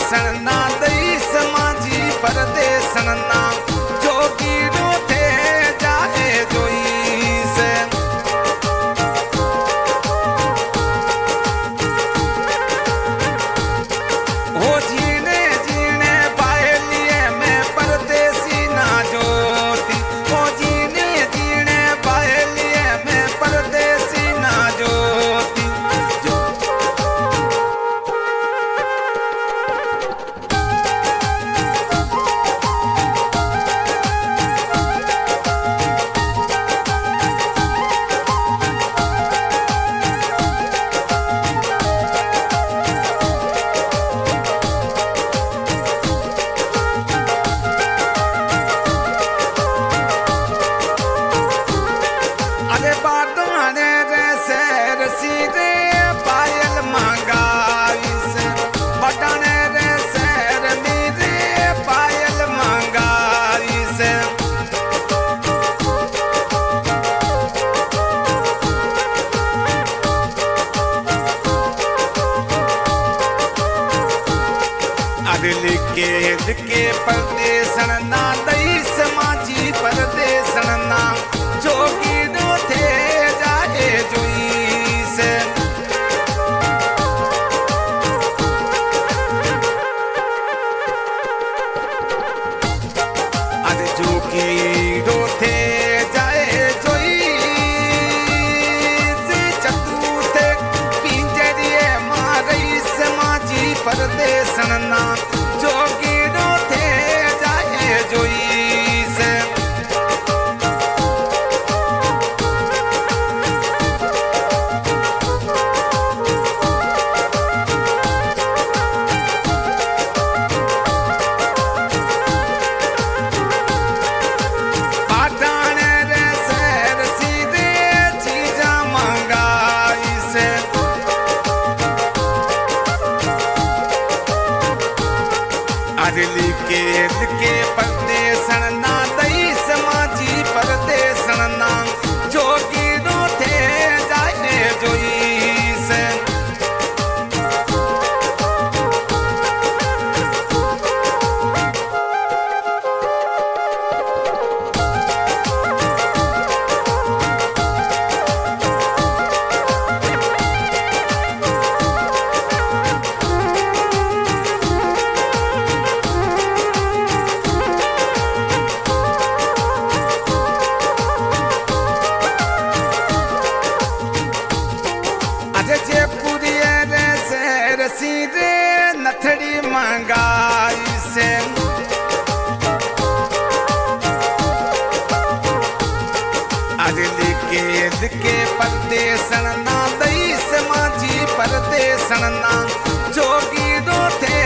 परदेसन ना दई समाजी परदेसन ना जोगी रो थे जाए जोई से हो जीने जीने पाए लिए मैं परदेसी ना जोती हो जीने जीने पाए लिए मैं परदेसी ना जोती अरे बाटाने रे सैर सीधे पायल मंगाई से बाटाने रे सैर मेरे पायल मंगाई से अरे लिखे परदेसन ना दई समाजी परदेसन ना जोगी नो थे जाए जोई से अरे जोगी नो थे जाए जोई से चतुर्थे पिंजरिए मारई समाजी परदेसन ना जोगी नो थे जाए जोई से बाटाने रे सैर सीधे चीजा मंगाई से अरे लिखे परदेसन ना दई समाजी परदेसन ना जोगी नो थे जाए जोई से अरे जयपुरिया रे सैर सीधे नथड़ी मंगाई से अरे लिखे परदेसन ना दई समाजी परदेसन ना जोगी रो थे